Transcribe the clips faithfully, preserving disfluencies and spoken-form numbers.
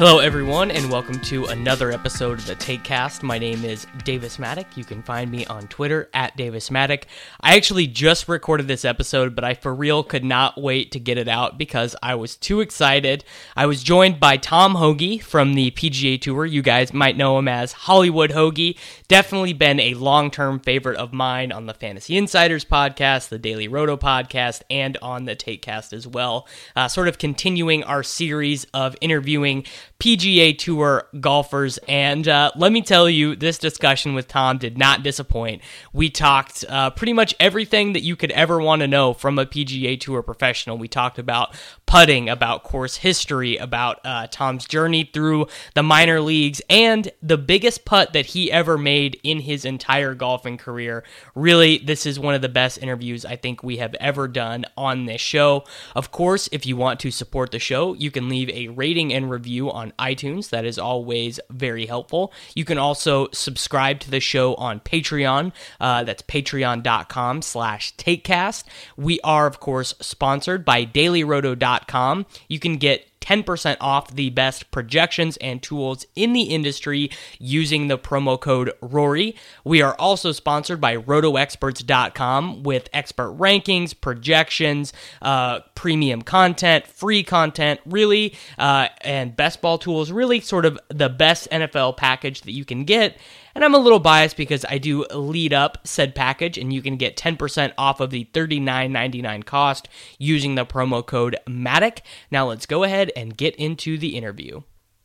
Hello, everyone, and welcome to another episode of the TakeCast. My name is Davis Maddock. You can find me on Twitter at Davis Maddock. I actually just recorded this episode, but I for real could not wait to get it out because I was too excited. I was joined by Tom Hoge from the P G A Tour. You guys might know him as Hollywood Hoge. Definitely been a long-term favorite of mine on the Fantasy Insiders podcast, the Daily Roto podcast, and on the TakeCast as well. Uh, sort of continuing our series of interviewing P G A Tour golfers, and uh, let me tell you, this discussion with Tom did not disappoint. We talked uh, pretty much everything that you could ever want to know from a P G A Tour professional. We talked about putting, about course history, about uh, Tom's journey through the minor leagues, and the biggest putt that he ever made in his entire golfing career. Really, this is one of the best interviews I think we have ever done on this show. Of course, if you want to support the show, you can leave a rating and review on iTunes. That is always very helpful. You can also subscribe to the show on Patreon. Uh, that's patreon.com slash takecast. We are, of course, sponsored by daily roto dot com. You can get ten percent off the best projections and tools in the industry using the promo code Rory. We are also sponsored by roto experts dot com with expert rankings, projections, uh, premium content, free content, really, uh, and best ball tools, really sort of the best N F L package that you can get. And I'm a little biased because I do lead up said package, and you can get ten percent off of the thirty-nine ninety-nine cost using the promo code Maddock. Now let's go ahead and get into the interview.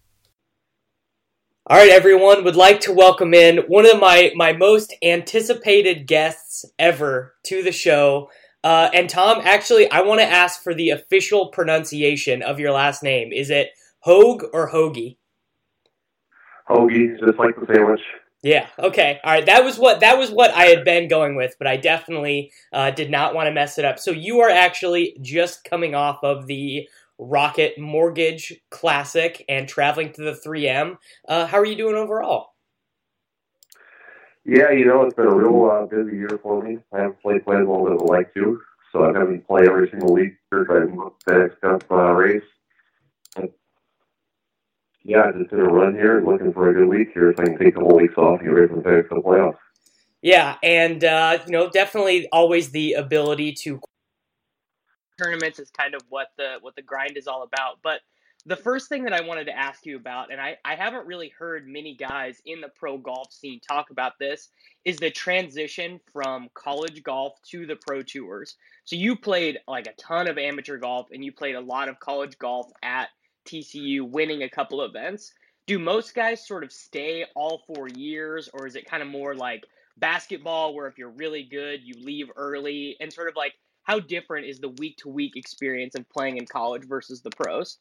All right, everyone, would like to welcome in one of my, my most anticipated guests ever to the show. Uh, and Tom, actually, I want to ask for the official pronunciation of your last name. Is it Hogue or Hoagie? Hoagie, just like the sandwich. Yeah, okay. All right, that was what that was what I had been going with, but I definitely uh, did not want to mess it up. So you are actually just coming off of the Rocket Mortgage Classic and traveling to the three M. Uh, how are you doing overall? Yeah, you know, it's been a real uh, busy year for me. I haven't played quite as well as I'd like to, so I'm having to play every single week here trying to book the next Cup uh, race. And yeah, I just did a run here and looking for a good week here so I can take a couple weeks off and get ready for the FedEx Cup playoffs. Yeah, and, uh, you know, definitely always the ability to tournaments is kind of what the what the grind is all about. But the first thing that I wanted to ask you about, and I, I haven't really heard many guys in the pro golf scene talk about this, is the transition from college golf to the pro tours. So you played like a ton of amateur golf, and you played a lot of college golf at T C U, winning a couple events. Do most guys sort of stay all four years, or is it kind of more like basketball where if you're really good, you leave early, and sort of like how different is the week-to-week experience of playing in college versus the pros?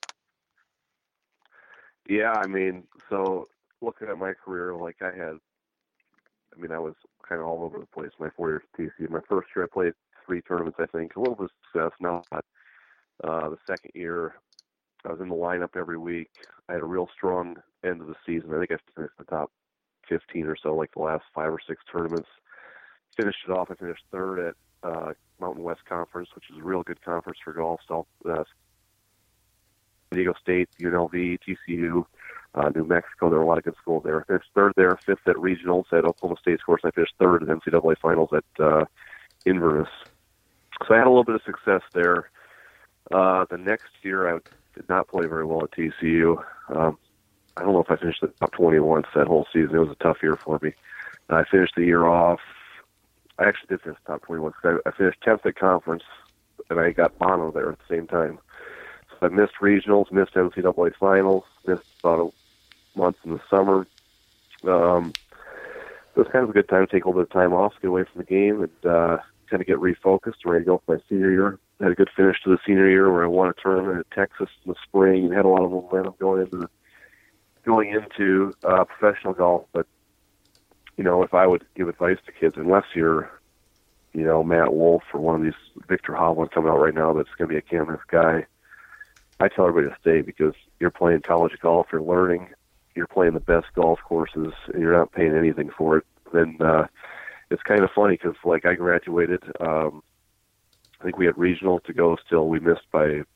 Yeah, I mean, so looking at my career, like I had, I mean, I was kind of all over the place my four years at T C U. My first year I played three tournaments, I think, a little bit of success, not uh, the second year I was in the lineup every week. I had a real strong end of the season. I think I finished the top fifteen or so, like the last five or six tournaments. Finished it off. I finished third at uh, Mountain West Conference, which is a real good conference for golf. So, uh, San Diego State, U N L V, T C U, uh, New Mexico. There were a lot of good schools there. I finished third there, fifth at regionals at Oklahoma State's course. I finished third at N C double A finals at uh, Inverness. So I had a little bit of success there. Uh, the next year, I did not play very well at T C U. Um, I don't know if I finished the top twenty once that whole season. It was a tough year for me. I finished the year off. I actually did finish top twenty-one. I, I finished tenth at conference, and I got mono there at the same time. So I missed regionals, missed N C double A finals, missed about a month in the summer. Um, it was kind of a good time to take a little bit of time off, get away from the game, and uh, kind of get refocused, ready to go for my senior year. I had a good finish to the senior year where I won a tournament at Texas in the spring and had a lot of momentum going into the, going into uh, professional golf. But you know, if I would give advice to kids, unless you're, you know, Matt Wolff or one of these, Victor Hovland coming out right now that's going to be a canvas guy, I tell everybody to stay because you're playing college golf, you're learning, you're playing the best golf courses, and you're not paying anything for it. Then uh, it's kind of funny because, like, I graduated, um, I think we had regional to go still. We missed by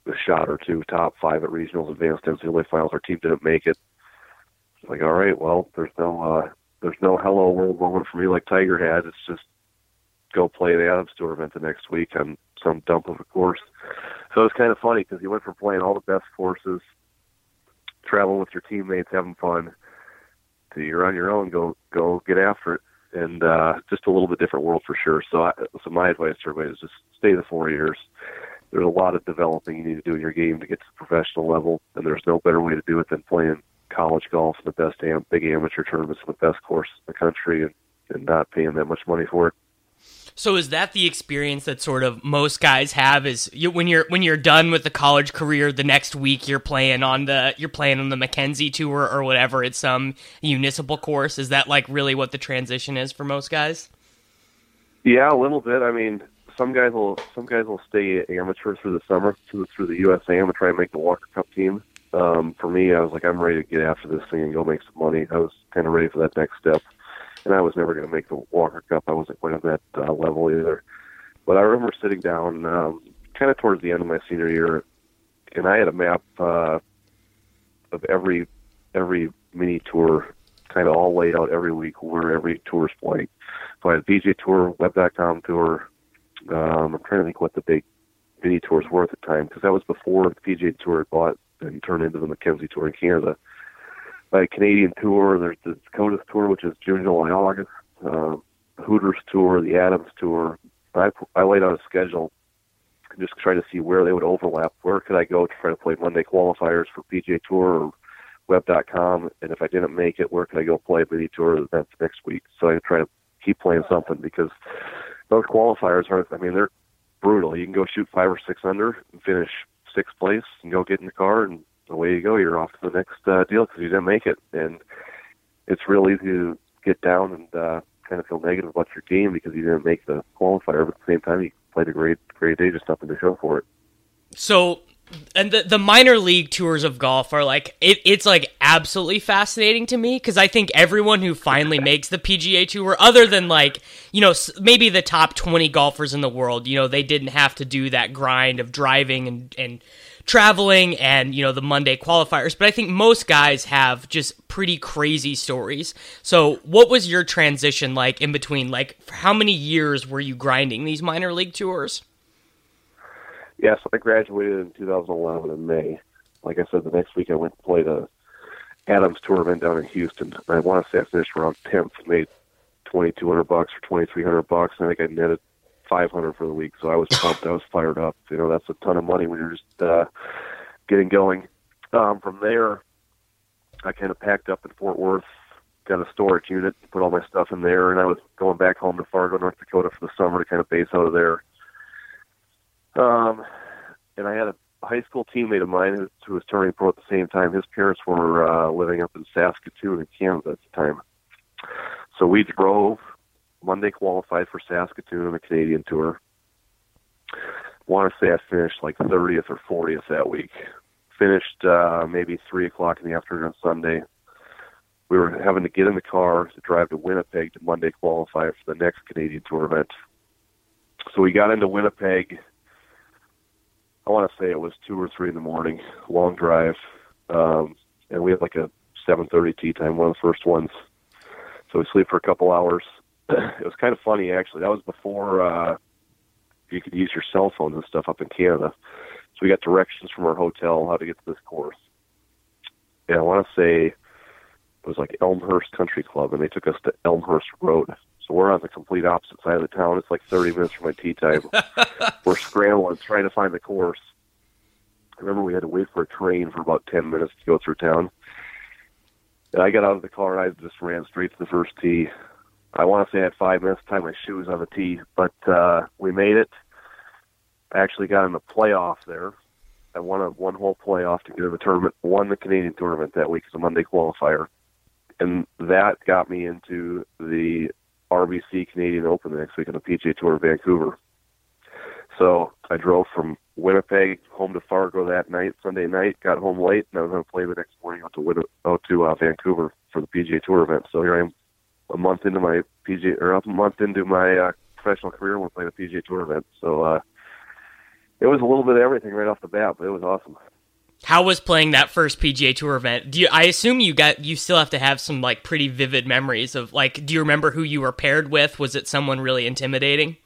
a shot or two, top five at regionals, advanced N C double A finals. Our team didn't make it. It's like, all right, well, there's no uh, there's no hello world moment for me like Tiger had. It's just go play the Adams Tour event the next week on some dump of a course. So it's kind of funny because you went from playing all the best courses, traveling with your teammates, having fun, to you're on your own, go go get after it. And uh, just a little bit different world for sure. So, I, so my advice to everybody is just stay the four years. There's a lot of developing you need to do in your game to get to the professional level, and there's no better way to do it than playing college golf in the best am- big amateur tournaments in the best course in the country, and, and not paying that much money for it. So is that the experience that sort of most guys have? Is you, when you're when you're done with the college career, the next week you're playing on the you're playing on the Mackenzie Tour or whatever, it's some municipal course. Is that like really what the transition is for most guys? Yeah, a little bit. I mean, some guys will some guys will stay amateur through the summer through through the U S A M and try and make the Walker Cup team. Um, for me, I was like, I'm ready to get after this thing and go make some money. I was kind of ready for that next step. And I was never going to make the Walker Cup. I wasn't quite on that uh, level either. But I remember sitting down um, kind of towards the end of my senior year, and I had a map uh, of every every mini tour kind of all laid out every week where every tour is playing. So I had P G A Tour, Web dot com Tour. Um, I'm trying to think what the big mini tours were at the time, because that was before the P G A Tour had bought and turned into the Mackenzie Tour in Canada. Like Canadian Tour, there's the Dakotas Tour, which is June, July, August, uh, Hooters Tour, the Adams Tour. I, I laid out a schedule and just trying to see where they would overlap. Where could I go to try to play Monday qualifiers for P G A Tour or Web dot com? And if I didn't make it, where could I go play mini tour events next week? So I try to keep playing something, because those qualifiers are, I mean, they're brutal. You can go shoot five or six under and finish sixth place and go get in the car, and away you go. You're off to the next uh, deal because you didn't make it. And it's real easy to get down and uh, kind of feel negative about your game because you didn't make the qualifier, but at the same time you played a great great day, just nothing to show for it. So, and the the minor league tours of golf are like, it, it's like absolutely fascinating to me, because I think everyone who finally makes the P G A Tour, other than like, you know, maybe the top twenty golfers in the world, you know, they didn't have to do that grind of driving and, and traveling and, you know, the Monday qualifiers, but I think most guys have just pretty crazy stories. So what was your transition like in between? Like, for how many years were you grinding these minor league tours? Yeah, so I graduated in two thousand eleven in May. Like I said, the next week I went to play the Adams Tour event down in Houston. And I want to say I finished around tenth, made twenty-two hundred bucks or twenty-three hundred bucks. I think I netted five hundred for the week, so I was pumped. I was fired up. You know, that's a ton of money when you're just uh, getting going. Um, from there, I kind of packed up in Fort Worth, got a storage unit, put all my stuff in there, and I was going back home to Fargo, North Dakota for the summer to kind of base out of there. Um, and I had a high school teammate of mine who, who was turning pro at the same time. His parents were uh, living up in Saskatoon in Canada at the time. So we drove, Monday qualified for Saskatoon on the Canadian Tour. I want to say I finished like thirtieth or fortieth that week. Finished uh, maybe three o'clock in the afternoon on Sunday. We were having to get in the car to drive to Winnipeg to Monday qualify for the next Canadian Tour event. So we got into Winnipeg, I want to say it was two or three in the morning, long drive. Um, and we had like a seven thirty tee time, one of the first ones. So we sleep for a couple hours. It was kind of funny, actually. That was before uh, you could use your cell phones and stuff up in Canada. So we got directions from our hotel how to get to this course. And I want to say it was like Elmhurst Country Club, and they took us to Elmhurst Road. So we're on the complete opposite side of the town. It's like thirty minutes from my tee time. We're scrambling, trying to find the course. I remember we had to wait for a train for about ten minutes to go through town. And I got out of the car, and I just ran straight to the first tee. I want to say I had five minutes to tie my shoes on the tee, but uh, we made it. I actually got in the playoff there. I won a one-hole playoff to get in the tournament, won the Canadian tournament that week as a Monday qualifier. And that got me into the R B C Canadian Open the next week on the P G A Tour in Vancouver. So I drove from Winnipeg home to Fargo that night, Sunday night, got home late, and I was going to play the next morning out to Win- out to uh, Vancouver for the P G A Tour event. So here I am, a month into my P G A, or a month into my uh, professional career, and we're playing a P G A Tour event. So uh, it was a little bit of everything right off the bat, but it was awesome. How was playing that first P G A Tour event? Do you, I assume you got you still have to have some like pretty vivid memories of like. Do you remember who you were paired with? Was it someone really intimidating?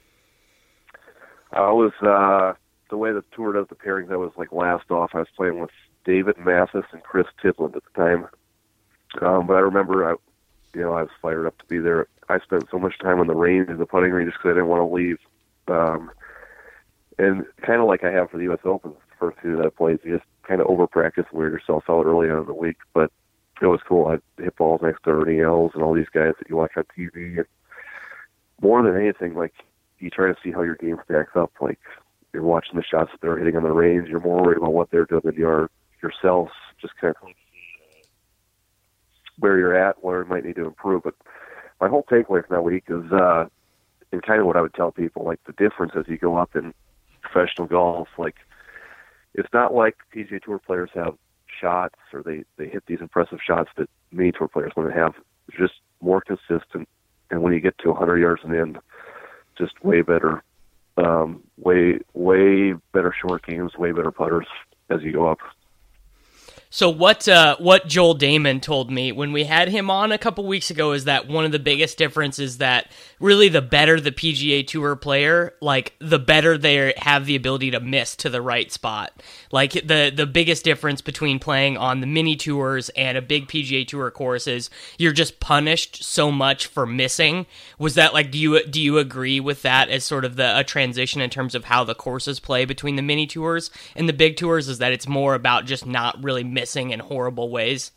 I was uh, the way the tour does the pairings. I was like last off. I was playing with David Mathis and Chris Tidland at the time. Um, but I remember, I, you know, I was fired up to be there. I spent so much time on the range, the putting range, because I didn't want to leave. Um, and kind of like I have for the U S Open, the first two that I played, you just kind of over practice and wear yourself out early on in the week. But it was cool. I hit balls next to Ernie Els and all these guys that you watch on T V. And more than anything, like, you try to see how your game stacks up. Like, you're watching the shots that they're hitting on the range. You're more worried about what they're doing than you are yourselves. Just kind of where you're at, where you might need to improve. But my whole takeaway from that week is, uh, and kind of what I would tell people, like the difference as you go up in professional golf, like it's not like P G A Tour players have shots or they, they hit these impressive shots that mini tour players want to have. It's just more consistent. And when you get to one hundred yards and in, just way better, um, way, way better short games, way better putters as you go up. So what uh, what Joel Damon told me when we had him on a couple weeks ago is that one of the biggest differences that really the better the P G A Tour player, like the better they have the ability to miss to the right spot. Like the the biggest difference between playing on the mini tours and a big P G A Tour course is you're just punished so much for missing. Was that like do you do you agree with that as sort of the a transition in terms of how the courses play between the mini tours and the big tours? Is that it's more about just not really missing missing in horrible ways?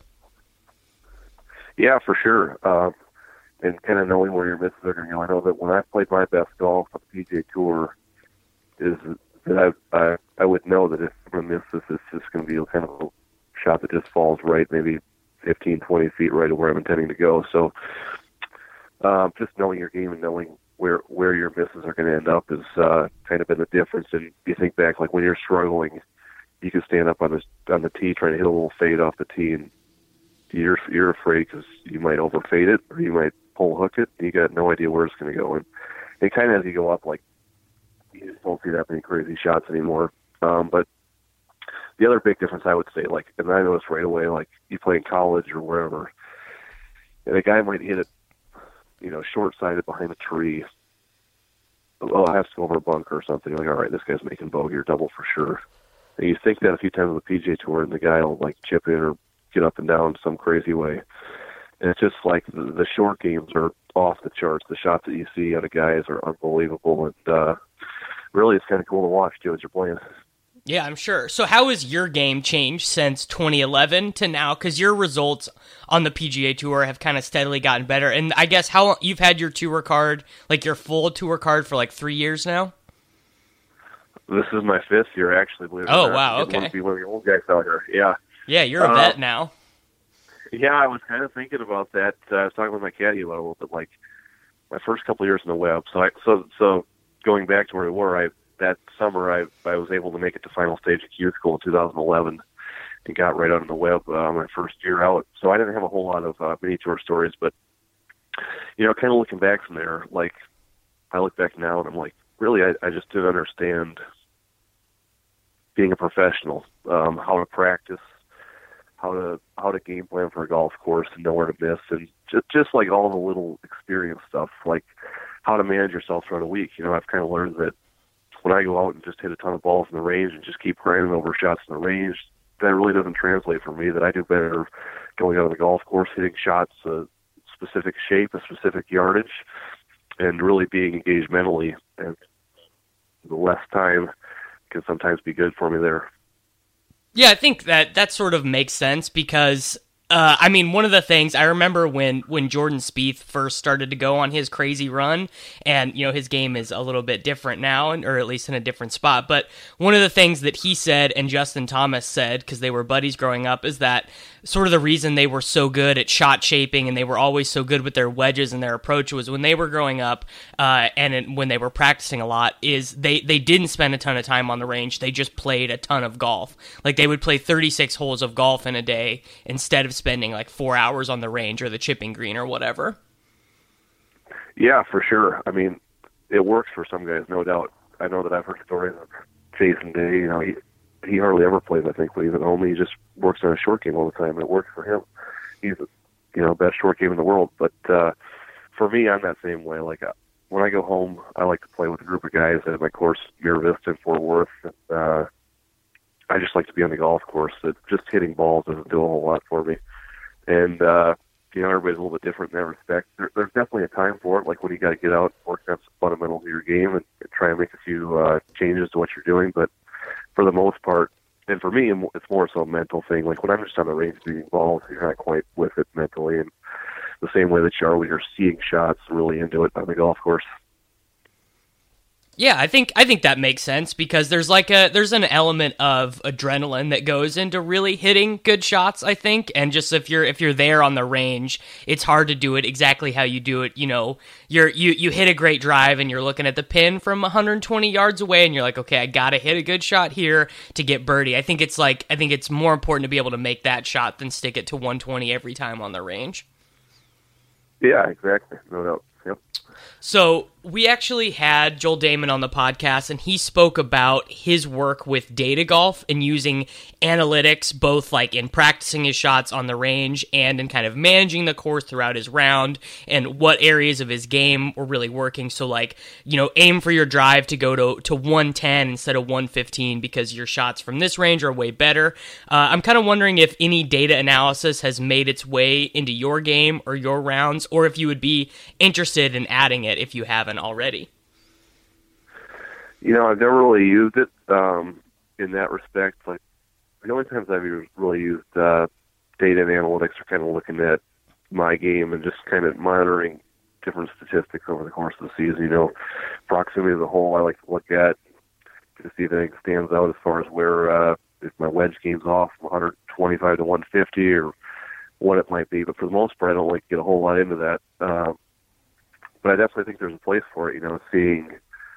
Yeah, for sure. Um, and kind of knowing where your misses are going to go. I know that when I played my best golf on the P G A Tour, is that I, I I would know that if I'm going to miss this, it's just going to be kind of a shot that just falls right, maybe fifteen, twenty feet right of where I'm intending to go. So um, just knowing your game and knowing where where your misses are going to end up is uh, kind of been the difference. And you think back, like when you're struggling, you can stand up on the on the tee trying to hit a little fade off the tee, and you're you're afraid because you might overfade it or you might pull hook it. And you got no idea where it's going to go. And, and kind of as you go up, like you just don't see that many crazy shots anymore. Um, but the other big difference, I would say, like, and I noticed right away, like you play in college or wherever, and a guy might hit it, you know, short-sided behind a tree. Oh, I have to go over a bunker or something. You're like, all right, this guy's making bogey or double for sure. And you think that a few times on the P G A Tour, and the guy will like chip in or get up and down some crazy way. And it's just like the, the short games are off the charts. The shots that you see out of guys are unbelievable, and uh, really, it's kind of cool to watch too as you're playing. Yeah, I'm sure. So, how has your game changed since twenty eleven to now? Because your results on the P G A Tour have kind of steadily gotten better. And I guess how long, you've had your tour card, like your full tour card, for like three years now. This is my fifth year, actually. Believe it oh, or not. wow, I okay. Want to be one of the old guys out here. Yeah. Yeah, you're a uh, vet now. Yeah, I was kind of thinking about that. Uh, I was talking with my caddy about it a little bit, like my first couple of years in the web. So, I, so, so going back to where we were, I that summer I I was able to make it to final stage at Q School in two thousand eleven and got right out on the web uh, my first year out. So I didn't have a whole lot of uh, mini tour stories, but you know, kind of looking back from there, like I look back now and I'm like, really, I, I just didn't understand being a professional, um, how to practice, how to how to game plan for a golf course and know where to miss, and just just like all the little experience stuff, like how to manage yourself throughout a week. You know, I've kind of learned that when I go out and just hit a ton of balls in the range and just keep grinding over shots in the range, that really doesn't translate for me. That I do better going out on the golf course, hitting shots a specific shape, a specific yardage, and really being engaged mentally. And the less time can sometimes be good for me there. Yeah, I think that that sort of makes sense because, uh, I mean, one of the things I remember when, when Jordan Spieth first started to go on his crazy run, and, you know, his game is a little bit different now, or at least in a different spot, but one of the things that he said and Justin Thomas said, because they were buddies growing up, is that sort of the reason they were so good at shot shaping and they were always so good with their wedges and their approach was when they were growing up uh, and it, when they were practicing a lot is they, they didn't spend a ton of time on the range. They just played a ton of golf. Like they would play thirty-six holes of golf in a day instead of spending like four hours on the range or the chipping green or whatever. Yeah, for sure. I mean, it works for some guys, no doubt. I know that I've heard stories of Jason Day, you know, he he hardly ever plays, I think, when he's at home. He just works on a short game all the time, and it works for him. He's, you know, best short game in the world. But uh, for me, I'm that same way. Like, uh, when I go home, I like to play with a group of guys at my course, Mira Vista in Fort Worth. Uh, I just like to be on the golf course. It, just hitting balls doesn't do a whole lot for me. And, uh, you know, everybody's a little bit different in that respect. There, there's definitely a time for it, like when you got to get out, work on some fundamentals of your game, and, and try and make a few uh, changes to what you're doing. But for the most part, and for me, it's more so a mental thing. Like when I'm just on the range beating balls, you're not quite with it mentally, and the same way that you are when you're seeing shots, really into it on the golf course. Yeah, I think I think that makes sense because there's like a there's an element of adrenaline that goes into really hitting good shots, I think, and just if you're if you're there on the range, it's hard to do it exactly how you do it. You know, you're you you hit a great drive and you're looking at the pin from one hundred twenty yards away, and you're like, okay, I gotta hit a good shot here to get birdie. I think it's like I think it's more important to be able to make that shot than stick it to one twenty every time on the range. Yeah, exactly. No doubt. Yep. So we actually had Joel Damon on the podcast, and he spoke about his work with data golf and using analytics, both like in practicing his shots on the range and in kind of managing the course throughout his round and what areas of his game were really working. So like, you know, aim for your drive to go to, to one ten instead of one fifteen because your shots from this range are way better. Uh, I'm kind of wondering if any data analysis has made its way into your game or your rounds, or if you would be interested in adding it if you haven't already. You know, I've never really used it um, in that respect. Like the only times I've really used uh, data and analytics are kind of looking at my game and just kind of monitoring different statistics over the course of the season. You know, proximity to the hole I like to look at to see if anything stands out as far as where uh, if my wedge game's off from one twenty-five to one fifty or what it might be. But for the most part, I don't like to get a whole lot into that. Um, But I definitely think there's a place for it, you know, seeing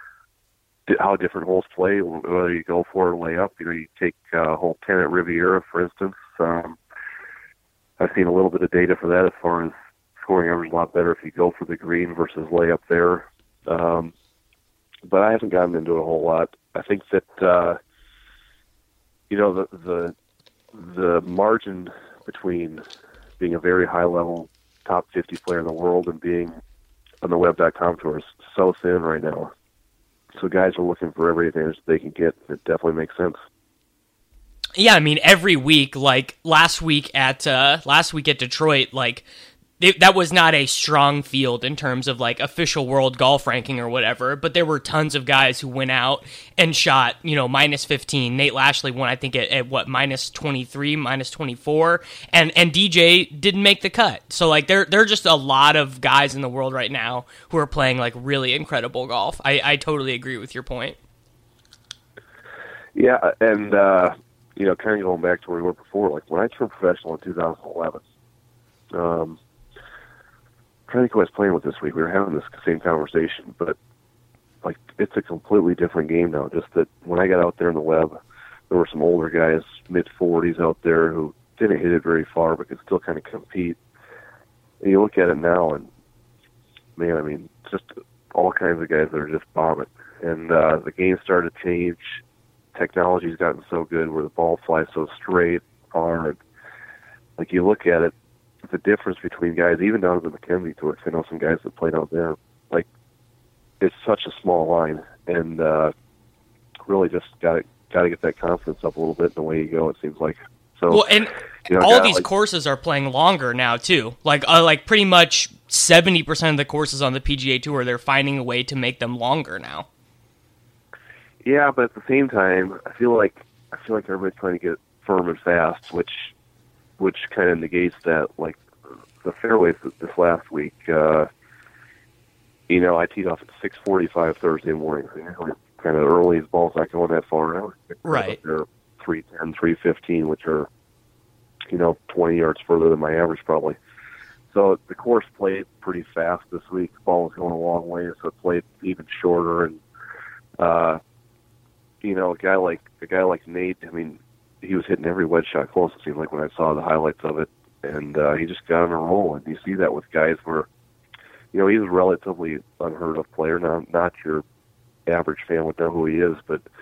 how different holes play, whether you go for a layup. You know, you take uh, hole ten at Riviera, for instance. Um, I've seen a little bit of data for that as far as scoring average a lot better if you go for the green versus layup there. Um, but I haven't gotten into it a whole lot. I think that, uh, you know, the, the, the margin between being a very high-level top fifty player in the world and being on the web dot com tour is so thin right now. So guys are looking for every advantage they can get. It definitely makes sense. Yeah, I mean, every week, like last week at uh, last week at Detroit, like it, that was not a strong field in terms of like official world golf ranking or whatever, but there were tons of guys who went out and shot, you know, minus fifteen. Nate Lashley won, I think, at, at what, minus twenty-three, minus twenty-four, and and D J didn't make the cut. So like there there are just a lot of guys in the world right now who are playing like really incredible golf. I, I totally agree with your point. Yeah, and uh, you know, kind of going back to where we were before, like when I turned professional in two thousand eleven, um, I'm trying to think who I was playing with this week. We were having this same conversation, but like it's a completely different game now. Just that when I got out there in the web, there were some older guys, mid forties out there who didn't hit it very far, but could still kind of compete. And you look at it now, and man, I mean, just all kinds of guys that are just bombing. And uh, the game started to change. Technology's gotten so good where the ball flies so straight, hard. Like you look at it, the difference between guys, even down to the Mackenzie Tour, I know some guys that played out there, like, it's such a small line, and uh, really just got to got to get that confidence up a little bit in the way you go, it seems like. So, well, and you know, all of these like, courses are playing longer now, too. Like, uh, like pretty much seventy percent of the courses on the P G A Tour, they're finding a way to make them longer now. Yeah, but at the same time, I feel like I feel like everybody's trying to get firm and fast, which which kind of negates that. Like the fairways this last week, uh, you know, I teed off at six forty-five Thursday morning. So usually kind of early, the ball's not going that far out. Right. They're three ten, three fifteen, which are, you know, twenty yards further than my average probably. So the course played pretty fast this week. The ball was going a long way, so it played even shorter. And, uh, you know, a guy like a guy like Nate, I mean, he was hitting every wedge shot close, it seemed like, when I saw the highlights of it. And uh, he just got on a roll. And you see that with guys where, you know, he's a relatively unheard of player. Now, not your average fan would know who he is, but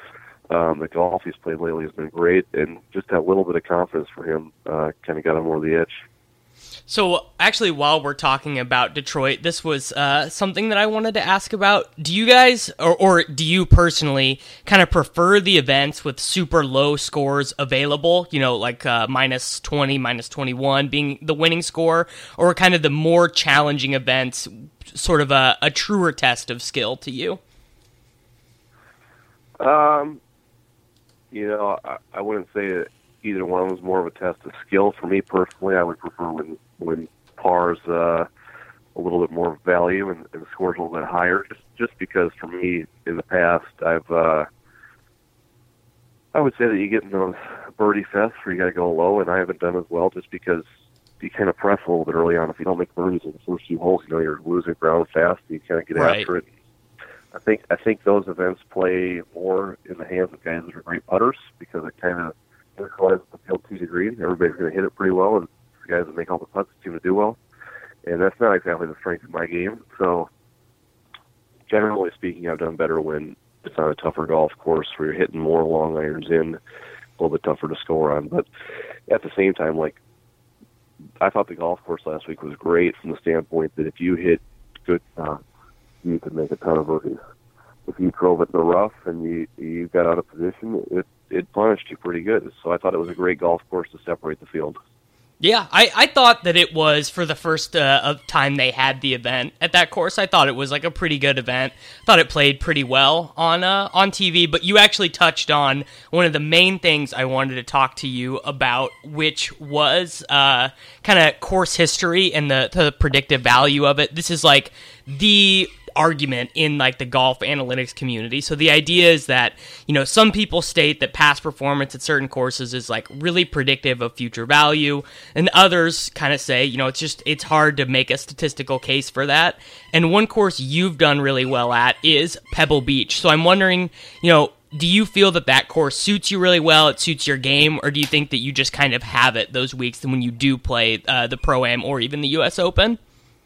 Um, the golf he's played lately has been great, and just that little bit of confidence for him uh, kind of got him over the edge. So, actually, while we're talking about Detroit, this was uh, something that I wanted to ask about. Do you guys, or, or do you personally, kind of prefer the events with super low scores available, you know, like uh, minus twenty, minus twenty-one being the winning score, or kind of the more challenging events, sort of a, a truer test of skill to you? Um, you know, I, I wouldn't say that either one was more of a test of skill. For me personally, I would prefer when when par's uh, a little bit more value and, and the score's a little bit higher. Just just because for me in the past, I've uh, I would say that you get in those birdie fests where you got to go low, and I haven't done as well just because you kind of press a little bit early on. If you don't make birdies in the first few holes, you know you're losing ground fast. And you kind of get Right. after it. I think I think those events play more in the hands of guys that are great putters because it kind of equalizes the field to a degree. Everybody's going to hit it pretty well, and the guys that make all the putts seem to do well. And that's not exactly the strength of my game. So, generally speaking, I've done better when it's on a tougher golf course where you're hitting more long irons in, a little bit tougher to score on. But at the same time, like, I thought the golf course last week was great from the standpoint that if you hit good shots, you could make a ton of birdies. If you drove it in the rough and you you got out of position, it it punished you pretty good. So I thought it was a great golf course to separate the field. Yeah, I, I thought that it was, for the first uh, of time they had the event at that course, I thought it was like a pretty good event. Thought it played pretty well on uh, on T V, but you actually touched on one of the main things I wanted to talk to you about, which was uh, kind of course history and the, the predictive value of it. This is like the argument in like the golf analytics community. So the idea is that, you know, some people state that past performance at certain courses is like really predictive of future value, and others kind of say, you know, it's just, it's hard to make a statistical case for that. And one course you've done really well at is Pebble Beach. So I'm wondering, you know, do you feel that that course suits you really well, it suits your game, or do you think that you just kind of have it those weeks when you do play uh, the Pro-Am or even the U S Open?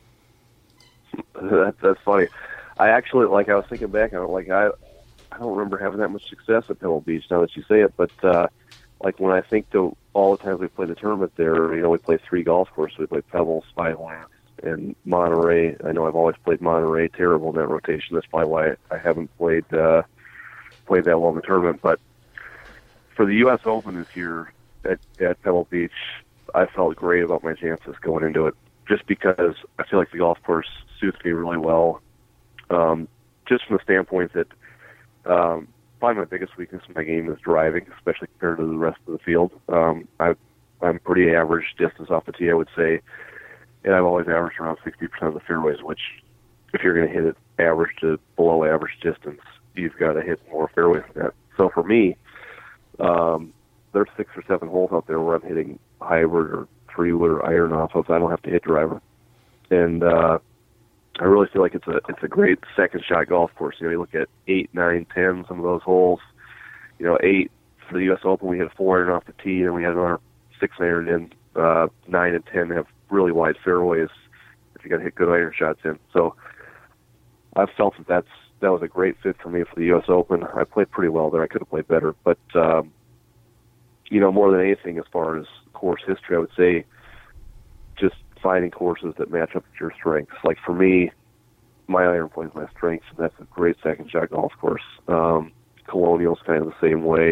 That, that's funny. I actually, like, I was thinking back on it, like, I I don't remember having that much success at Pebble Beach now that you say it, but, uh, like, when I think to all the times we played the tournament there, you know, we played three golf courses. We played Pebble, Spyglass, and Monterey. I know I've always played Monterey terrible in that rotation. That's probably why I haven't played, uh, played that well in the tournament. But for the U S Open this year at, at Pebble Beach, I felt great about my chances going into it, just because I feel like the golf course suits me really well. Um, just from the standpoint that um, probably my biggest weakness in my game is driving, especially compared to the rest of the field. Um, I, I'm pretty average distance off the tee, I would say, and I've always averaged around sixty percent of the fairways, which if you're going to hit it average to below average distance, you've got to hit more fairways than that. So for me, um, there's six or seven holes out there where I'm hitting hybrid or three-wood or iron off of. I don't have to hit driver. And uh, I really feel like it's a it's a great second shot golf course. You know, you look at eight, nine, ten, some of those holes. You know, eight for the U S Open, we had four iron off the tee, and we had another six iron in. Uh, nine and ten have really wide fairways if you got to hit good iron shots in. So I've felt that that's that was a great fit for me for the U S Open. I played pretty well there. I could have played better, but um, you know, more than anything, as far as course history, I would say just finding courses that match up with your strengths. Like for me, my iron play is my strength, and that's a great second shot golf course. Um, Colonial's kind of the same way,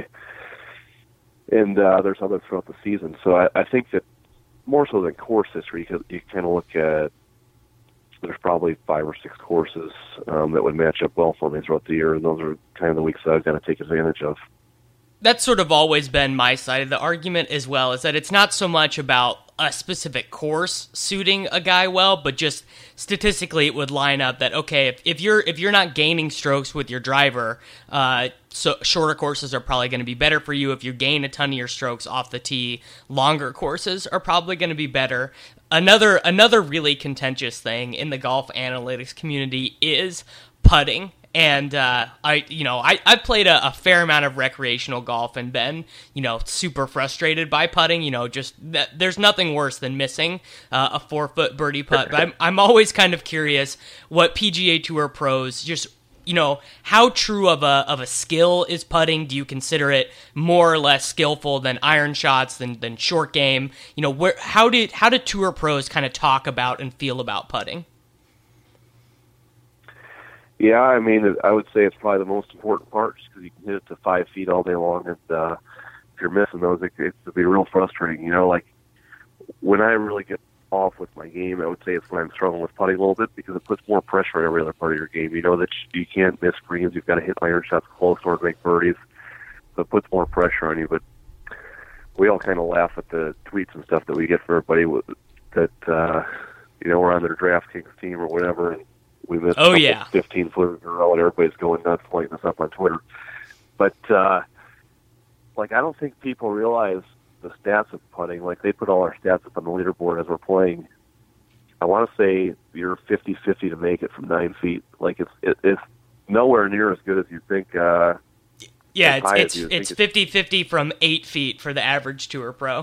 and uh, there's others throughout the season. So I, I think that more so than course history, because you kind of look at, there's probably five or six courses um, that would match up well for me throughout the year, and those are kind of the weeks that I've got to take advantage of. That's sort of always been my side of the argument as well, is that it's not so much about a specific course suiting a guy well, but just statistically it would line up that, okay, if, if you're if you're not gaining strokes with your driver, uh, so shorter courses are probably going to be better for you. If you gain a ton of your strokes off the tee, longer courses are probably going to be better. Another another really contentious thing in the golf analytics community is putting. And, uh, I, you know, I, I played a, a fair amount of recreational golf and been, you know, super frustrated by putting, you know, just that there's nothing worse than missing uh, a four foot birdie putt. But I'm, I'm always kind of curious what P G A Tour pros just you know, how true of a of a skill is putting? Do you consider it more or less skillful than iron shots, than than short game? You know, where how did how do tour pros kind of talk about and feel about putting? Yeah, I mean, I would say it's probably the most important part, just because you can hit it to five feet all day long, and uh, if you're missing those, it, it can be real frustrating. You know, like when I really get off with my game, I would say it's when I'm struggling with putting a little bit, because it puts more pressure on every other part of your game. You know that you can't miss greens; you've got to hit iron shots close or make birdies, so it puts more pressure on you. But we all kind of laugh at the tweets and stuff that we get from everybody that uh, you know we're on their DraftKings team or whatever, and we missed oh, yeah. fifteen footers in a row, and everybody's going nuts lighting us up on Twitter. But, uh, like, I don't think people realize the stats of putting. Like, they put all our stats up on the leaderboard as we're playing. I want to say you're fifty-fifty to make it from nine feet. Like, it's it, it's nowhere near as good as you think. Uh, yeah, it's it's it's fifty-fifty from eight feet for the average tour pro.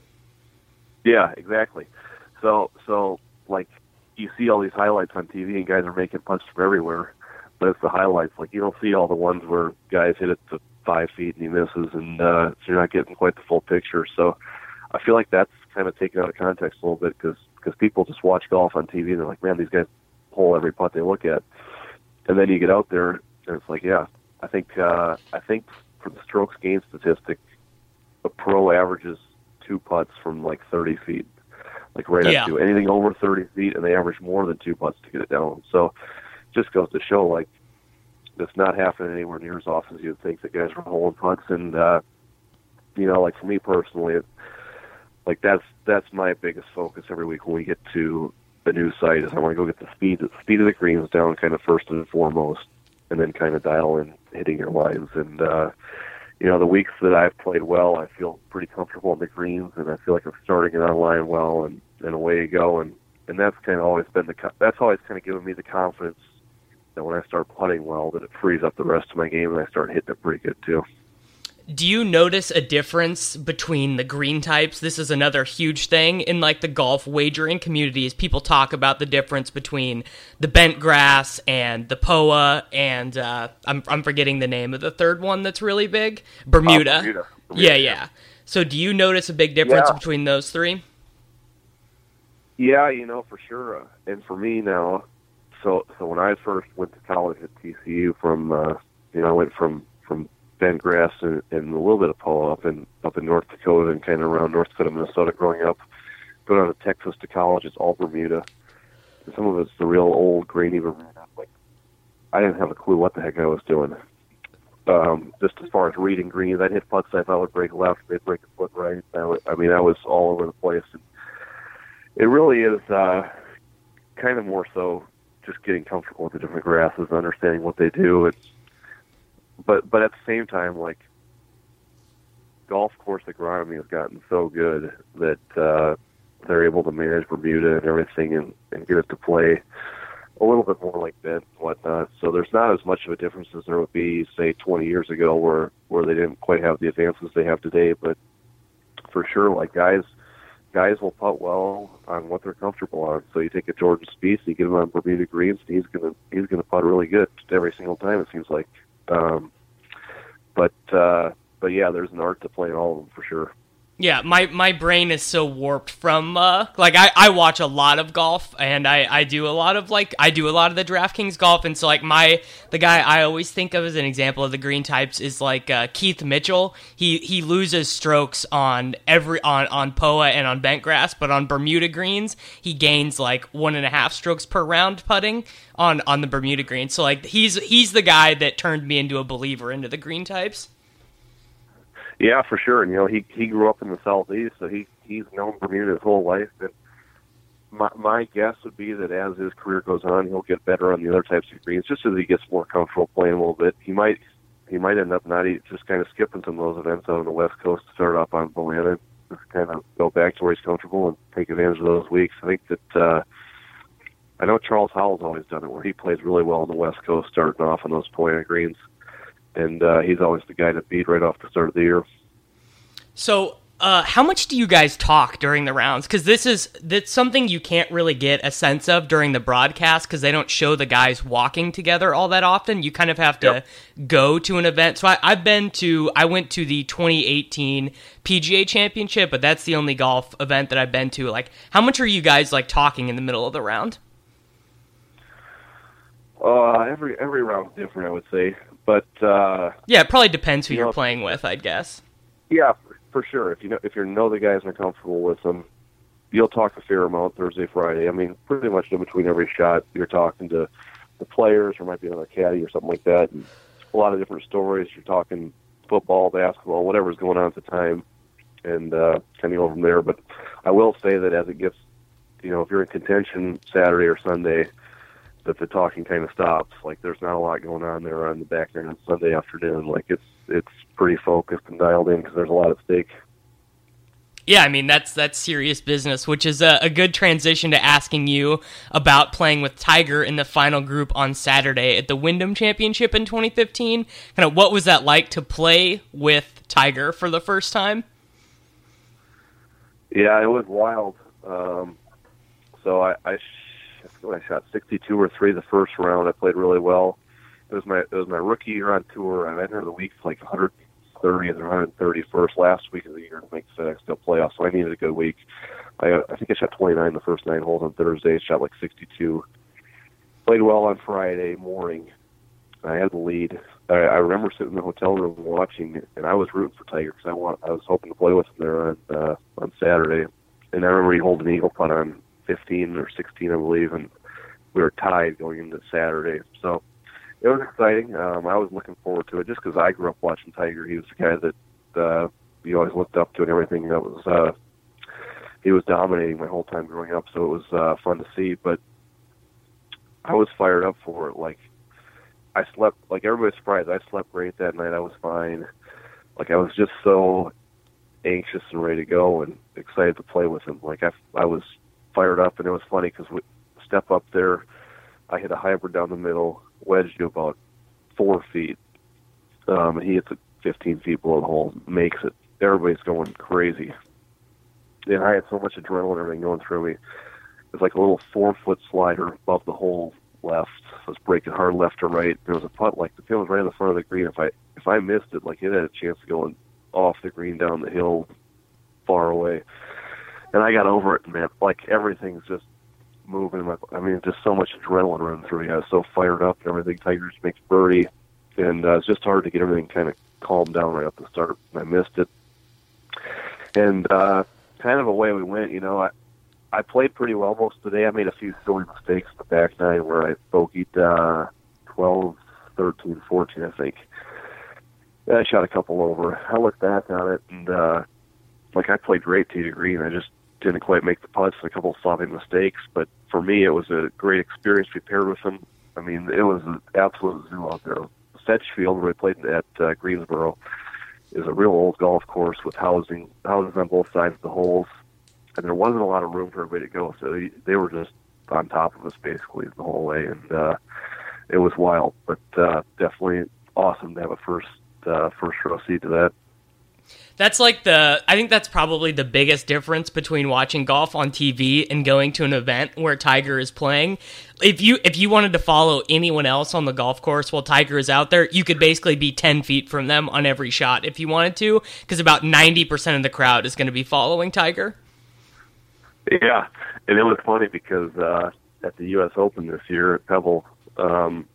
Yeah, exactly. So, so like, you see all these highlights on T V, and guys are making putts from everywhere, but it's the highlights. Like, you don't see all the ones where guys hit it to five feet and he misses, and uh, so you're not getting quite the full picture. So I feel like that's kind of taken out of context a little bit, because because people just watch golf on T V and they're like, man, these guys hole every putt they look at. And then you get out there, and it's like, yeah, I think uh, I think for the strokes gained statistic, a pro averages two putts from like thirty feet. Like right yeah. up to anything over thirty feet, and they average more than two putts to get it down. So it just goes to show, like, it's not happening anywhere near as often as you'd think that guys are holding putts. And, uh, you know, like for me personally, it, like that's that's my biggest focus every week when we get to the new site, is I want to go get the speed, the speed of the greens down kind of first and foremost, and then kind of dial in hitting your lines. And, uh, you know, the weeks that I've played well, I feel pretty comfortable on the greens, and I feel like I'm starting it on line well, and, and away you go. And, and that's kind of always been the, that's always kind of given me the confidence that when I start putting well, that it frees up the rest of my game, and I start hitting it pretty good too. Do you notice a difference between the green types? This is another huge thing in like the golf wagering communities. People talk about the difference between the bent grass and the P O A, and uh, I'm I'm forgetting the name of the third one that's really big, Bermuda. Uh, Bermuda. Bermuda. Yeah, yeah. So do you notice a big difference yeah. between those three? Yeah, you know, for sure. Uh, and for me now, so so when I first went to college at T C U, from uh, you know, I went from from bent grass and, and a little bit of P O A up in up in North Dakota and kind of around North Dakota, Minnesota growing up. Going on to Texas to college, it's all Bermuda. And some of it's the real old grainy Bermuda. Like, I didn't have a clue what the heck I was doing. Um, just as far as reading greens, I'd hit putts I thought would break left, they'd break a foot right. I, would, I mean, I was all over the place. And it really is uh, kind of more so just getting comfortable with the different grasses, understanding what they do. It's But but at the same time, like, golf course agronomy has gotten so good that uh, they're able to manage Bermuda and everything, and, and get it to play a little bit more like that and whatnot. So there's not as much of a difference as there would be, say, twenty years ago, where, where they didn't quite have the advances they have today. But for sure, like, guys guys will putt well on what they're comfortable on. So you take a Jordan Spieth, you get him on Bermuda greens, and he's gonna he's gonna putt really good every single time, it seems like. Um, but, uh, but yeah, there's an art to playing all of them for sure. Yeah, my, my brain is so warped from, uh, like, I, I watch a lot of golf, and I, I do a lot of, like, I do a lot of the DraftKings golf, and so, like, my, the guy I always think of as an example of the green types is, like, uh, Keith Mitchell. He, he loses strokes on every, on, on P O A and on bent grass, but on Bermuda greens, he gains, like, one and a half strokes per round putting on, on the Bermuda greens. So, like, he's, he's the guy that turned me into a believer into the green types. Yeah, for sure. And, you know, he he grew up in the Southeast, so he he's known Bermuda his whole life. And my my guess would be that as his career goes on, he'll get better on the other types of greens, just as he gets more comfortable playing a little bit. He might he might end up not just kind of skipping some of those events out on the West Coast to start off on Atlanta, just kind of go back to where he's comfortable and take advantage of those weeks. I think that uh, I know Charles Howell's always done it, where he plays really well on the West Coast, starting off on those Poa greens. And uh, he's always the guy to beat right off the start of the year. So Uh, how much do you guys talk during the rounds? Because this is that's something you can't really get a sense of during the broadcast because they don't show the guys walking together all that often. You kind of have to yep. go to an event. So I, I've been to, I went to the twenty eighteen P G A Championship, but that's the only golf event that I've been to. Like, how much are you guys like talking in the middle of the round? Uh, every every round's different, I would say. But uh, yeah, it probably depends who you you're know, playing with, I'd guess. Yeah. For sure, if you know if you know the guys and are comfortable with them, you'll talk a fair amount Thursday, Friday. I mean, pretty much in between every shot, you're talking to the players, or might be another caddy or something like that. And a lot of different stories. You're talking football, basketball, whatever's going on at the time, and uh, kind of go from there. But I will say that as it gets, you know, if you're in contention Saturday or Sunday, that the talking kind of stops. Like, there's not a lot going on there on the back end on Sunday afternoon. Like, it's it's pretty focused and dialed in because there's a lot at stake. Yeah, I mean, that's that's serious business, which is a, a good transition to asking you about playing with Tiger in the final group on Saturday at the Wyndham Championship in twenty fifteen. Kind of what was that like to play with Tiger for the first time? Yeah, it was wild. Um, so I, I, I shot sixty-two or three the first round. I played really well. It was my it was my rookie year on tour. I entered the week like one hundred thirtieth or one hundred thirty-first last week of the year to make the FedEx Cup playoffs. So I needed a good week. I I think I shot twenty-nine the first nine holes on Thursday. Shot like sixty-two. Played well on Friday morning. I had the lead. I, I remember sitting in the hotel room watching, and I was rooting for Tiger because I want I was hoping to play with him there on uh, on Saturday. And I remember he held an eagle putt on fifteen or sixteen, I believe, and we were tied going into Saturday. So it was exciting. Um, I was looking forward to it just because I grew up watching Tiger. He was the guy that uh, you always looked up to and everything. That was uh, he was dominating my whole time growing up, so it was uh, fun to see. But I was fired up for it. Like, I slept, like everybody was surprised, I slept great that night. I was fine. Like, I was just so anxious and ready to go and excited to play with him. Like, I, I was fired up, and it was funny because we step up there. I hit a hybrid down the middle, wedged to about four feet. Um, and he hits it fifteen feet below the hole, makes it. Everybody's going crazy. And I had so much adrenaline and everything going through me. It was like a little four-foot slider above the hole left. I was breaking hard left to right. There was a putt, like the pin was right in the front of the green. If I if I missed it, like it had a chance of going off the green down the hill far away. And I got over it, and man, like everything's just moving. My, I mean, just so much adrenaline running through me. I was so fired up and everything. Tiger just makes birdie, and uh, it's just hard to get everything kind of calmed down right up the start. I missed it, and uh, kind of away we went. You know, I I played pretty well most of the day. I made a few silly mistakes in the back nine where I bogeyed uh, twelve, thirteen, fourteen, I think. I shot a couple over. I looked back on it, and uh, like I played great tee to green. I just didn't quite make the putts, a couple of sloppy mistakes. But for me, it was a great experience. We paired with him. I mean, it was an absolute zoo out there. Sedgefield, where we played at uh, Greensboro, is a real old golf course with housing houses on both sides of the holes. And there wasn't a lot of room for everybody to go, so they, they were just on top of us basically the whole way, and uh, it was wild, but uh, definitely awesome to have a first uh, first row seat to that. That's like the, I think that's probably the biggest difference between watching golf on T V and going to an event where Tiger is playing. If you if you wanted to follow anyone else on the golf course while Tiger is out there, you could basically be ten feet from them on every shot if you wanted to, because about ninety percent of the crowd is going to be following Tiger. Yeah, and it was funny because uh, at the U S Open this year at Pebble, um,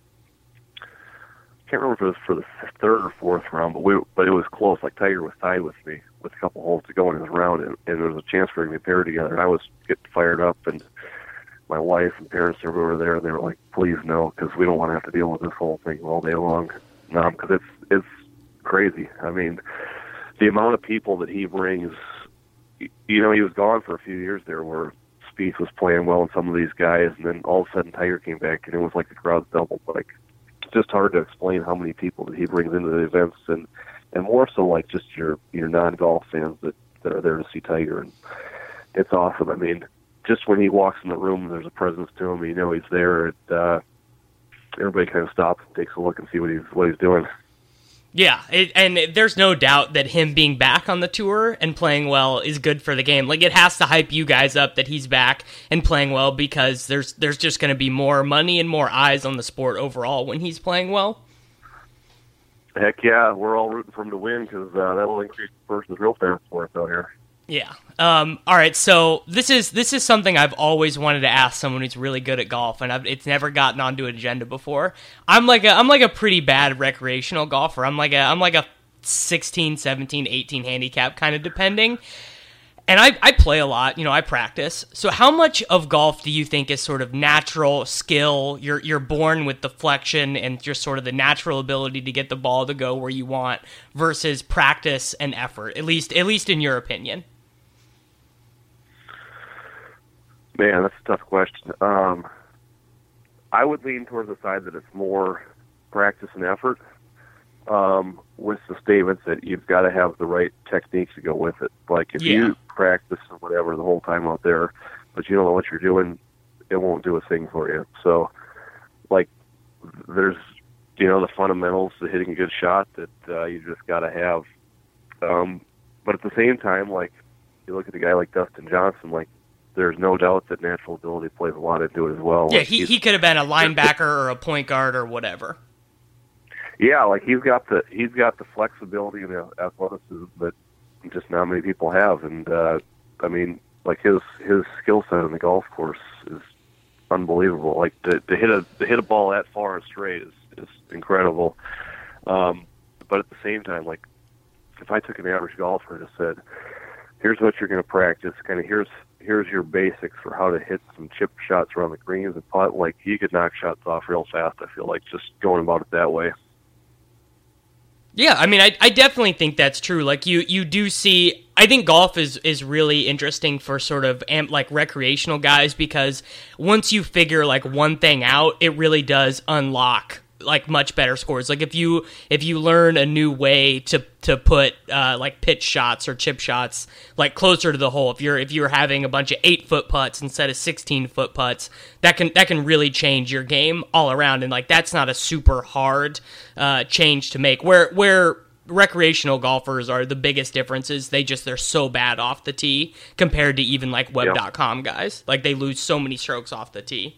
I can't remember if it was for the third or fourth round, but we but it was close. Like Tiger was tied with me with a couple holes to go in his round, and, and there was a chance for him to pair together. And I was getting fired up, and my wife and parents everybody were there, and they were like, "Please no, because we don't want to have to deal with this whole thing all day long." Um, because it's it's crazy. I mean, the amount of people that he brings. You know, he was gone for a few years there where Spieth was playing well and some of these guys, and then all of a sudden Tiger came back, and it was like the crowd doubled. Like, it's just hard to explain how many people that he brings into the events, and, and more so like just your, your non-golf fans that, that are there to see Tiger. And it's awesome. I mean, just when he walks in the room, there's a presence to him. You know he's there. It, uh, everybody kind of stops and takes a look and see what he's what he's doing. Yeah, it, and it, there's no doubt that him being back on the tour and playing well is good for the game. Like, it has to hype you guys up that he's back and playing well, because there's there's just going to be more money and more eyes on the sport overall when he's playing well. Heck yeah, we're all rooting for him to win, because uh, that'll increase the person's real fans for us out here. Yeah. Um, all right. So this is this is something I've always wanted to ask someone who's really good at golf, and I've, it's never gotten onto an agenda before. I'm like a I'm like a pretty bad recreational golfer. I'm like a I'm like a sixteen, seventeen, eighteen handicap, kind of depending. And I, I play a lot, you know, I practice. So how much of golf do you think is sort of natural skill? You're you're born with deflection and just sort of the natural ability to get the ball to go where you want, versus practice and effort, at least at least in your opinion? Man, that's a tough question. Um, I would lean towards the side that it's more practice and effort, um, with the statements that you've got to have the right techniques to go with it. Like, if Yeah. you practice or whatever the whole time out there, but you don't know what you're doing, it won't do a thing for you. So, like, there's, you know, the fundamentals to hitting a good shot that uh, you just got to have. Um, but at the same time, like, you look at a guy like Dustin Johnson, like, there's no doubt that natural ability plays a lot into it as well. Yeah, like he, he could have been a linebacker or a point guard or whatever. Yeah, like he's got the he's got the flexibility and the athleticism that just not many people have, and uh, I mean, like his his skill set on the golf course is unbelievable. Like to, to hit a to hit a ball that far and straight is is incredible. Um, but at the same time, like if I took an average golfer and just said, "Here's what you're going to practice," kind of here's here's your basics for how to hit some chip shots around the greens and putt, like he could knock shots off real fast. I feel like just going about it that way. Yeah, I mean, I, I definitely think that's true. Like, you, you do see, I think golf is, is really interesting for sort of, am, like, recreational guys, because once you figure, like, one thing out, it really does unlock, like, much better scores. Like, if you if you learn a new way to to put, uh, like, pitch shots or chip shots, like, closer to the hole, if you're if you're having a bunch of eight-foot putts instead of sixteen-foot putts, that can that can really change your game all around. And, like, that's not a super hard uh, change to make. Where where recreational golfers are the biggest differences, they just, they're so bad off the tee compared to even, like, web dot com guys. Like, they lose so many strokes off the tee.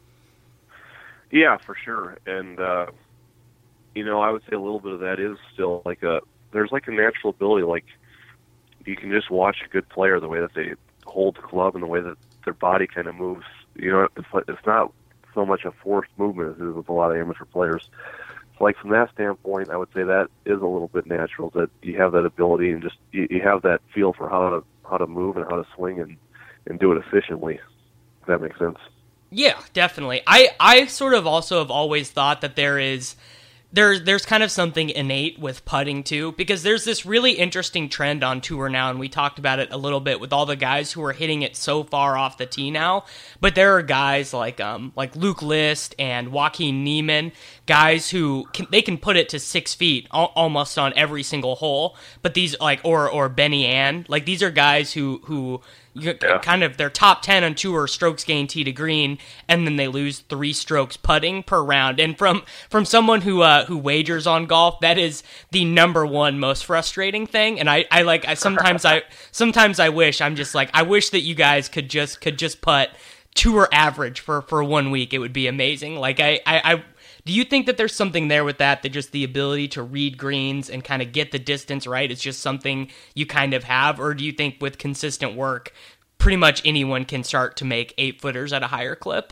Yeah, for sure. And, uh, you know, I would say a little bit of that is still like a, there's like a natural ability. Like, you can just watch a good player, the way that they hold the club and the way that their body kind of moves. You know, it's, it's not so much a forced movement as it is with a lot of amateur players. So, like, from that standpoint, I would say that is a little bit natural, that you have that ability and just, you, you have that feel for how to, how to move and how to swing and, and do it efficiently, if that makes sense. Yeah, definitely. I, I sort of also have always thought that there is there there's kind of something innate with putting too, because there's this really interesting trend on tour now, and we talked about it a little bit with all the guys who are hitting it so far off the tee now. But there are guys like um like Luke List and Joaquin Niemann, guys who can, they can put it to six feet al- almost on every single hole. But these like or or Benny Ann, like these are guys who who. You, yeah. kind of their top ten on tour strokes gained tee to green, and then they lose three strokes putting per round. And from from someone who uh, who wagers on golf, that is the number one most frustrating thing. And I, I like I, sometimes I sometimes I wish I'm just like I wish that you guys could just could just putt tour average for, for one week. It would be amazing. Like I, I, I do you think that there's something there with that, that just the ability to read greens and kind of get the distance right is just something you kind of have? Or do you think with consistent work, pretty much anyone can start to make eight footers at a higher clip?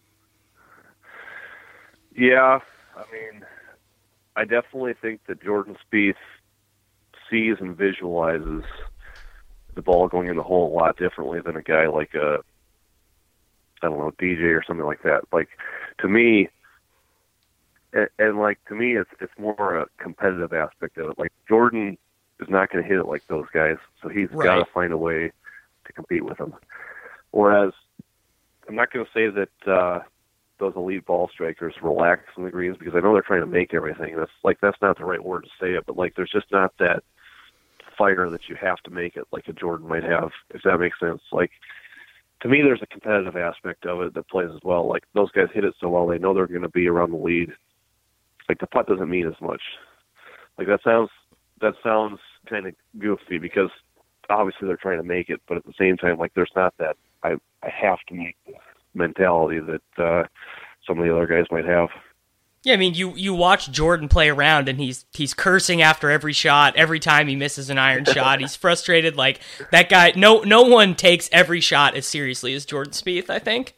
Yeah, I mean, I definitely think that Jordan Spieth sees and visualizes the ball going in the hole a lot differently than a guy like a, I don't know, D J or something like that. Like, to me, and, and like, to me, it's it's more a competitive aspect of it. Like, Jordan is not going to hit it like those guys, so he's Right. got to find a way to compete with them. Whereas, I'm not going to say that uh, those elite ball strikers relax on the greens, because I know they're trying to make everything. That's like that's not the right word to say it, but like there's just not that fire that you have to make it like a Jordan might have, if that makes sense. Like, to me, there's a competitive aspect of it that plays as well. Like, those guys hit it so well, they know they're going to be around the lead. Like, the putt doesn't mean as much. Like that sounds that sounds kind of goofy because obviously they're trying to make it, but at the same time, like there's not that I I have to make this mentality that uh, some of the other guys might have. Yeah, I mean, you, you watch Jordan play around, and he's he's cursing after every shot. Every time he misses an iron shot, he's frustrated. Like that guy, no no one takes every shot as seriously as Jordan Spieth, I think.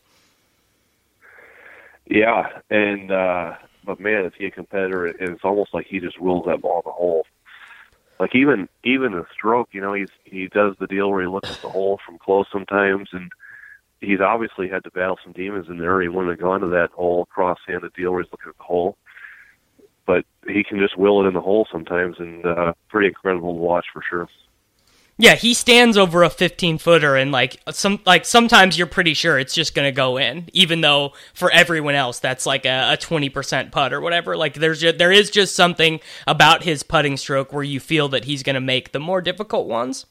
Yeah, and uh, but man, is he a competitor? And it's almost like he just wills that ball in the hole. Like even even the stroke, you know, he's he does the deal where he looks at the hole from close sometimes, and he's obviously had to battle some demons in there. He wouldn't have gone to that whole cross-handed deal where he's looking at the hole, but he can just will it in the hole sometimes, and uh, pretty incredible to watch for sure. Yeah, he stands over a fifteen footer, and like some like sometimes you're pretty sure it's just gonna go in, even though for everyone else that's like a, a twenty percent putt or whatever. Like there's just, there is just something about his putting stroke where you feel that he's gonna make the more difficult ones.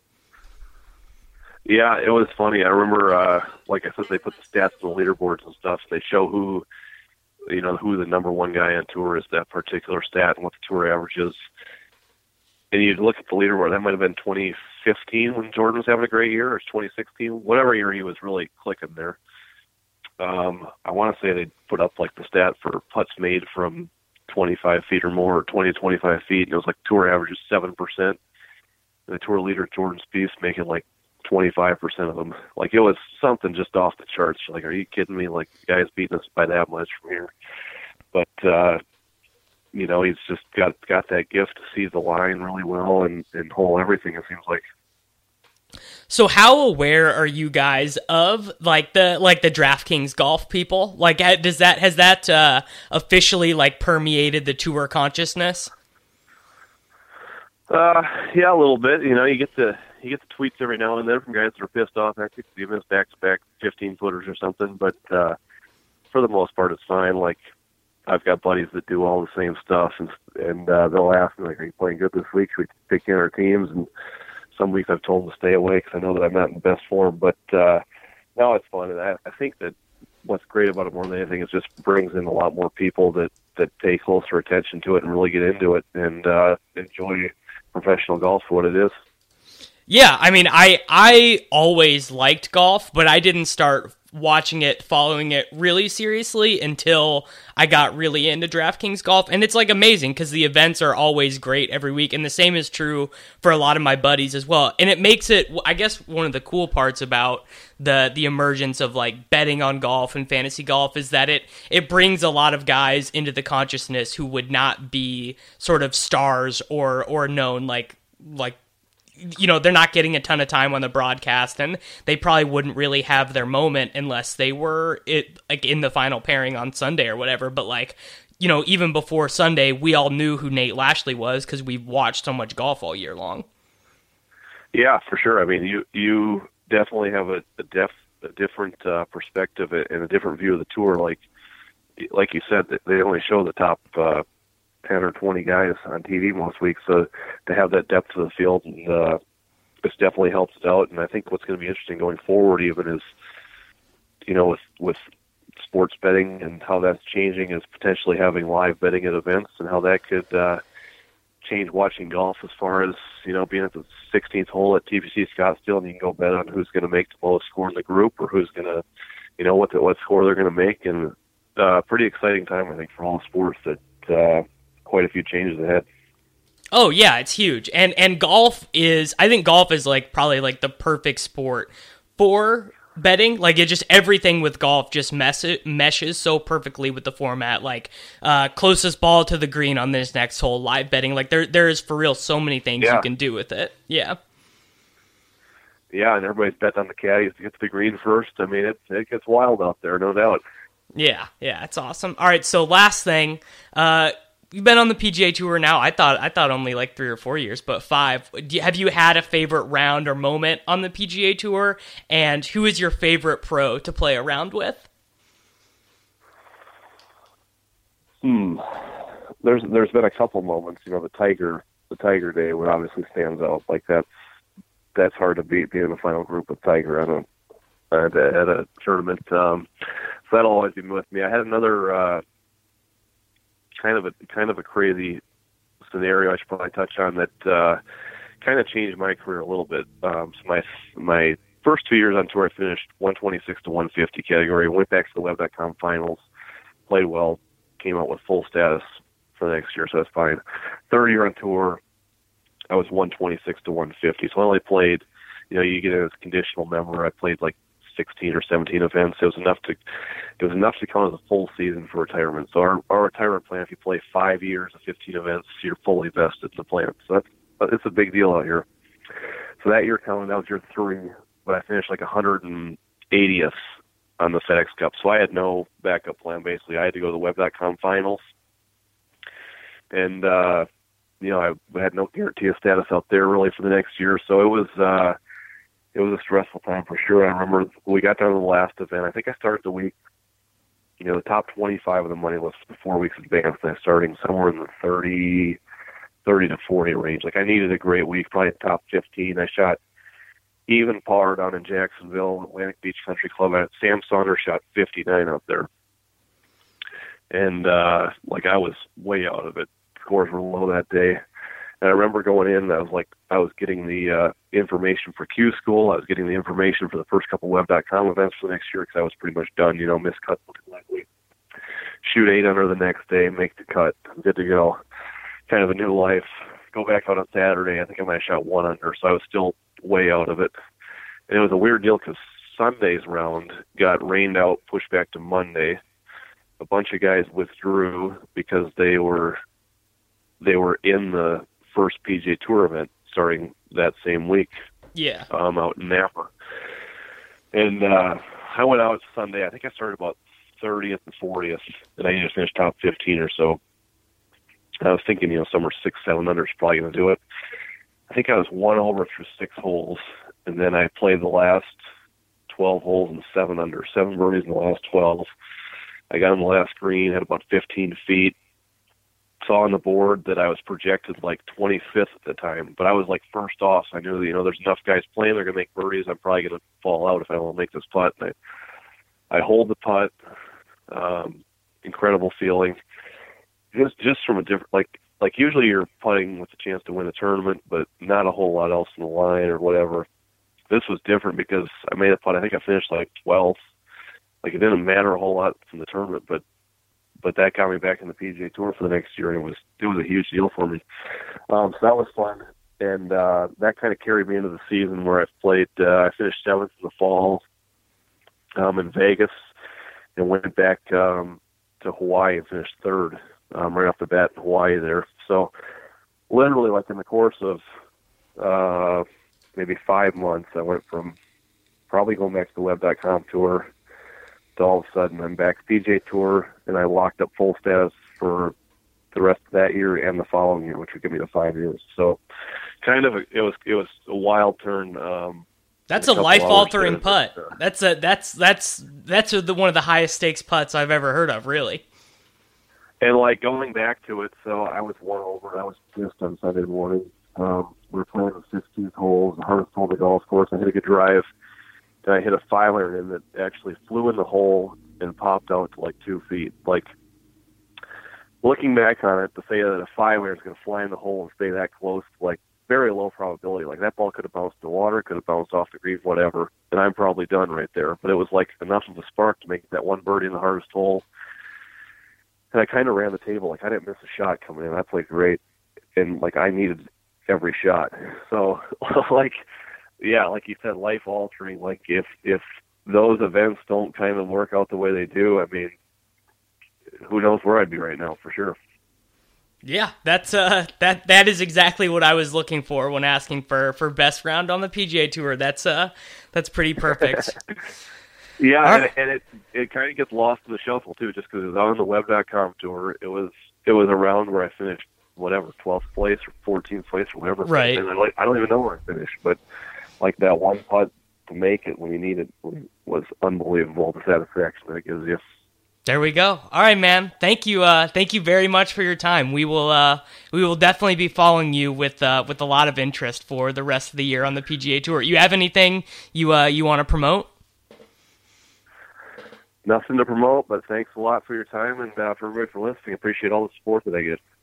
Yeah, it was funny. I remember, uh, like I said, they put the stats on the leaderboards and stuff. They show who, you know, who the number one guy on tour is, that particular stat, and what the tour average is. And you look at the leaderboard, that might have been twenty fifteen when Jordan was having a great year, or twenty sixteen, whatever year he was really clicking there. Um, I want to say they put up like the stat for putts made from twenty-five feet or more, or twenty to twenty-five feet. And it was like tour average is seven percent. And the tour leader, Jordan Spieth, making like twenty-five percent of them. Like it was something just off the charts. Like, are you kidding me? Like, the guy's beating us by that much from here. But, uh, you know, he's just got got that gift to see the line really well and, and hole everything, it seems like. So how aware are you guys of like the like the DraftKings golf people? Like, does that has that uh, officially like permeated the tour consciousness? Uh, yeah, a little bit. You know, you get the you get the tweets every now and then from guys that are pissed off after you miss back to back fifteen footers or something. But uh, for the most part, it's fine. Like, I've got buddies that do all the same stuff, and and uh, they'll ask me like, "Are you playing good this week? Should we pick in our teams?" And some weeks I've told them to stay away because I know that I'm not in the best form. But uh, no, it's fun, and I, I think that what's great about it more than anything is just brings in a lot more people that that pay closer attention to it and really get into it and uh, enjoy professional golf for what it is. Yeah, I mean, I I always liked golf, but I didn't start watching it, following it really seriously until I got really into DraftKings golf. And it's like amazing because the events are always great every week. And the same is true for a lot of my buddies as well. And it makes it, I guess, one of the cool parts about the the emergence of like betting on golf and fantasy golf is that it it brings a lot of guys into the consciousness who would not be sort of stars or or known like like you know, they're not getting a ton of time on the broadcast, and they probably wouldn't really have their moment unless they were it like in the final pairing on Sunday or whatever. But like, you know, even before Sunday, we all knew who Nate Lashley was because we've watched so much golf all year long. Yeah, for sure. I mean, you you definitely have a, a, def, a different uh, perspective and a different view of the tour. Like like you said, they only show the top uh, ten or twenty guys on T V most weeks, so to have that depth of the field, and uh, this definitely helps it out. And I think what's going to be interesting going forward even is, you know, with with sports betting and how that's changing, is potentially having live betting at events and how that could uh, change watching golf, as far as, you know, being at the sixteenth hole at T P C Scottsdale and you can go bet on who's going to make the lowest score in the group or who's going to, you know, what the, what score they're going to make. And uh, pretty exciting time, I think, for all sports. That uh, quite a few changes ahead. Oh yeah, it's huge. And and golf is, I think golf is like probably like the perfect sport for betting. Like, it just, everything with golf just mess meshes so perfectly with the format. Like, uh, closest ball to the green on this next hole, live betting. Like, there there is for real so many things yeah. you can do with it. Yeah. Yeah, and everybody's betting on the caddies to get to the green first. I mean, it it gets wild out there, no doubt. Yeah, yeah, it's awesome. All right, so last thing, uh, you've been on the P G A Tour now. I thought I thought only like three or four years, but five. Do you, have you had a favorite round or moment on the P G A Tour? And who is your favorite pro to play around with? Hmm. There's there's been a couple moments. You know, the Tiger the Tiger Day one obviously stands out. Like, that's that's hard to beat, being in the final group with Tiger at a at a, at a tournament. Um, so that'll always be with me. I had another. Uh, kind of a kind of a crazy scenario I should probably touch on that uh, kind of changed my career a little bit. Um, so my my first two years on tour, I finished one twenty-six to one fifty category. Went back to the web dot com finals, played well, came out with full status for the next year, so that's fine. Third year on tour, I was one twenty-six to one fifty. So I only played, you know, you get a conditional member. I played like sixteen or seventeen events. It was enough to, it was enough to count as a full season for retirement. So our, our retirement plan, if you play five years of fifteen events, you're fully vested in the plan. So that's, it's a big deal out here. So that year counted, that was year three, but I finished like one hundred eightieth on the FedEx Cup. So I had no backup plan, basically. I had to go to the web dot com finals. And, uh, you know, I had no guarantee of status out there really for the next year. So it was, uh, it was a stressful time for sure. I remember we got down to the last event. I think I started the week, you know, the top twenty-five of the money list for four weeks advance. And I was starting somewhere in the thirty, thirty to forty range. Like I needed a great week, probably top fifteen. I shot even par down in Jacksonville, Atlantic Beach Country Club. Sam Saunders shot fifty-nine out there. And, uh, like I was way out of it. Scores were low that day. And I remember going in, I was like, I was getting the uh, information for Q School. I was getting the information for the first couple web dot com events for the next year because I was pretty much done, you know, miss cut likely. Shoot eight under the next day, make the cut, good to go. Kind of a new life. Go back out on Saturday. I think I might have shot one under, so I was still way out of it. And it was a weird deal because Sunday's round got rained out, pushed back to Monday. A bunch of guys withdrew because they were they were in the first P G A Tour event starting that same week. Yeah. Um, out in Napa. And uh, I went out Sunday. I think I started about thirtieth and fortieth, and I just finished top fifteen or so. I was thinking, you know, somewhere six, seven under is probably going to do it. I think I was one over through six holes, and then I played the last twelve holes in seven under, seven birdies in the last twelve. I got on the last green, had about fifteen feet. Saw on the board that I was projected like twenty-fifth at the time, but I was like first off. So I knew that, you know, there's enough guys playing, they're going to make birdies. I'm probably going to fall out if I don't make this putt. And I, I hold the putt. Um, incredible feeling. Just, just from a different, like, like usually you're putting with a chance to win a tournament, but not a whole lot else in the line or whatever. This was different because I made a putt. I think I finished like twelfth. Like it didn't matter a whole lot from the tournament, but but that got me back in the P G A Tour for the next year, and it was it was a huge deal for me. Um, so that was fun, and uh, that kind of carried me into the season where I played. Uh, I finished seventh in the fall um, in Vegas, and went back um, to Hawaii and finished third um, right off the bat in Hawaii there. So literally, like in the course of uh, maybe five months, I went from probably going back to the web dot com tour. So all of a sudden, I'm back to P G A Tour, and I locked up full status for the rest of that year and the following year, which would give me the five years. So, kind of, a, it was it was a wild turn. Um, that's a, a life-altering putt. Uh, that's a that's that's that's a, the one of the highest stakes putts I've ever heard of, really. And like going back to it, so I was one over. I was pissed on Sunday morning. Um, we were playing the fifteenth hole, the hardest hole on the golf course. I hit a good drive. And I hit a five iron in that actually flew in the hole and popped out to like two feet. Like, looking back on it, to say that a five iron is going to fly in the hole and stay that close, like, very low probability. Like, that ball could have bounced in the water, could have bounced off the green, whatever, and I'm probably done right there. But it was like enough of a spark to make that one birdie in the hardest hole. And I kind of ran the table. Like, I didn't miss a shot coming in. I played great. And, like, I needed every shot. So, like... Yeah, like you said, life altering. Like if if those events don't kind of work out the way they do, I mean, who knows where I'd be right now for sure. Yeah, that's uh that that is exactly what I was looking for when asking for, for best round on the P G A Tour. That's uh that's pretty perfect. Yeah, right. and, and it it kind of gets lost in the shuffle too, just because it was on the web dot com tour. It was it was a round where I finished whatever twelfth place or fourteenth place or whatever. Right. And I, like, I don't even know where I finished, but. Like that one putt to make it when you need it was unbelievable, the satisfaction that it gives you. There we go. All right, man. Thank you. Uh, thank you very much for your time. We will. Uh, we will definitely be following you with uh, with a lot of interest for the rest of the year on the P G A Tour. You have anything you uh, you want to promote? Nothing to promote, but thanks a lot for your time and uh, for everybody for listening. Appreciate all the support that I get.